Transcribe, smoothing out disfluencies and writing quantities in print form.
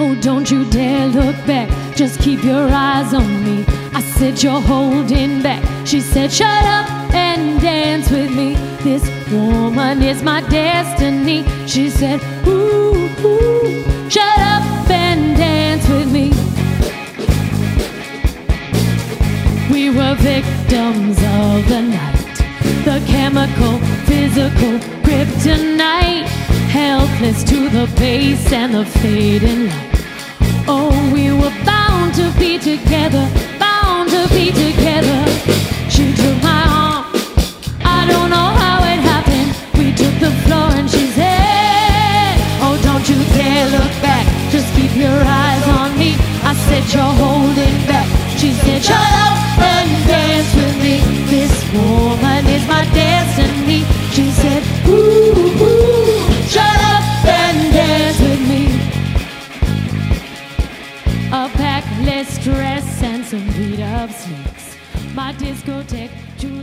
Oh, don't you dare look back, just keep your eyes on me. I said, you're holding back. She said, shut up and dance with me. This woman is my destiny. She said, ooh, ooh, shut up and dance with me. We were victims of the night, the chemical, physical kryptonite, helpless to the pace and the fading light. Oh, we were bound to be together, bound to be together. She took my arm, I don't know how it happened. We took the floor and she said, oh, don't you dare look back, just keep your eyes on me. I said, you're holding back. She said, shut up and dance with me. This woman is my destiny. She said, ooh, ooh, shut up and dance with me. A pack, less stress, and some beat-up sneaks. My discotheque,